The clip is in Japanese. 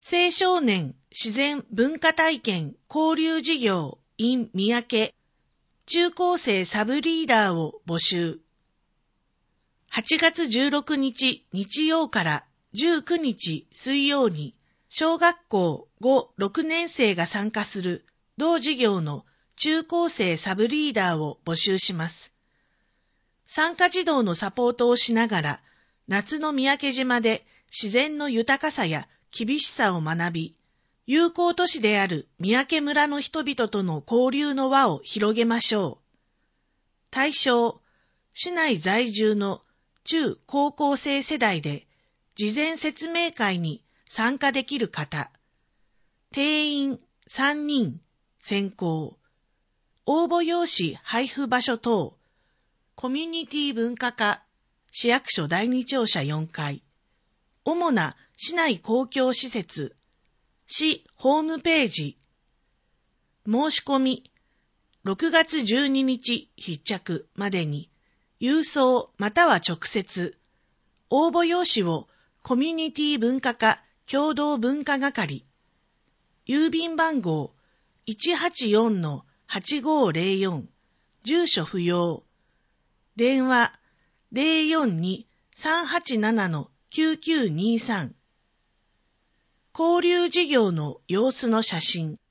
青少年自然文化体験交流事業 in 三宅中高生サブリーダーを募集。8月16日日曜から19日水曜に小学校5、6年生が参加する同事業の中高生サブリーダーを募集します。参加児童のサポートをしながら夏の三宅島で自然の豊かさや厳しさを学び、友好都市である三宅村の人々との交流の輪を広げましょう。対象、市内在住の中高校生世代で事前説明会に参加できる方、定員3人選考、応募用紙配布場所等、コミュニティ文化課、市役所第2庁舎4階、主な市内公共施設、市ホームページ、申し込み、6月12日必着までに、郵送または直接、応募用紙をコミュニティ文化課共同文化係、郵便番号 184-8504、住所不要、電話 042-387-9923、交流事業の様子の写真。